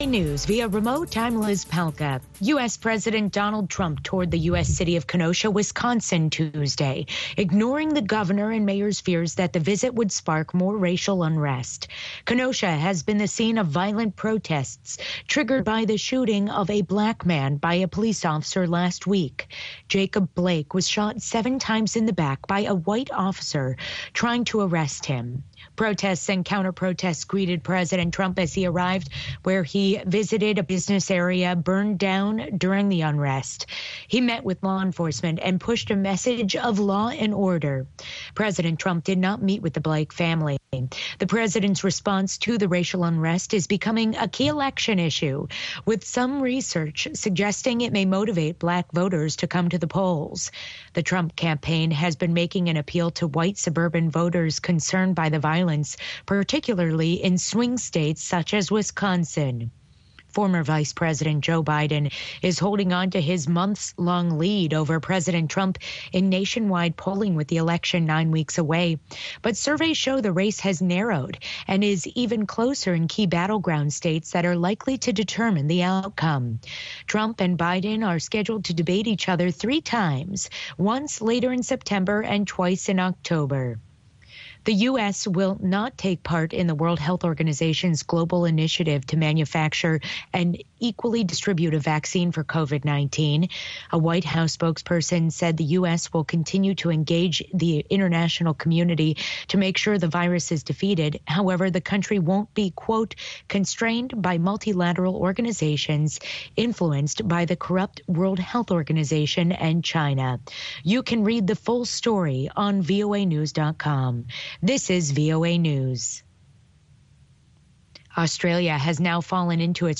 News via remote. I'm Liz Palka. U.S. President Donald Trump toured the U.S. city of Kenosha, Wisconsin Tuesday, ignoring the governor and mayor's fears that the visit would spark more racial unrest. Kenosha has been the scene of violent protests triggered by the shooting of a black man by a police officer last week. Jacob Blake was shot 7 times in the back by a white officer trying to arrest him. Protests and counter-protests greeted President Trump as he arrived where he visited a business area burned down during the unrest. He met with law enforcement and pushed a message of law and order. President Trump did not meet with the Blake family. The president's response to the racial unrest is becoming a key election issue, with some research suggesting it may motivate black voters to come to the polls. The Trump campaign has been making an appeal to white suburban voters concerned by the violence, particularly in swing states such as Wisconsin. Former Vice President Joe Biden is holding on to his months-long lead over President Trump in nationwide polling with the election 9 weeks away. But surveys show the race has narrowed and is even closer in key battleground states that are likely to determine the outcome. Trump and Biden are scheduled to debate each other 3 times, once later in September and twice in October. The U.S. will not take part in the World Health Organization's global initiative to manufacture an equally distribute a vaccine for COVID-19. A White House spokesperson said the U.S. will continue to engage the international community to make sure the virus is defeated. However, the country won't be, quote, constrained by multilateral organizations influenced by the corrupt World Health Organization and China. You can read the full story on voanews.com. This is VOA News. Australia has now fallen into its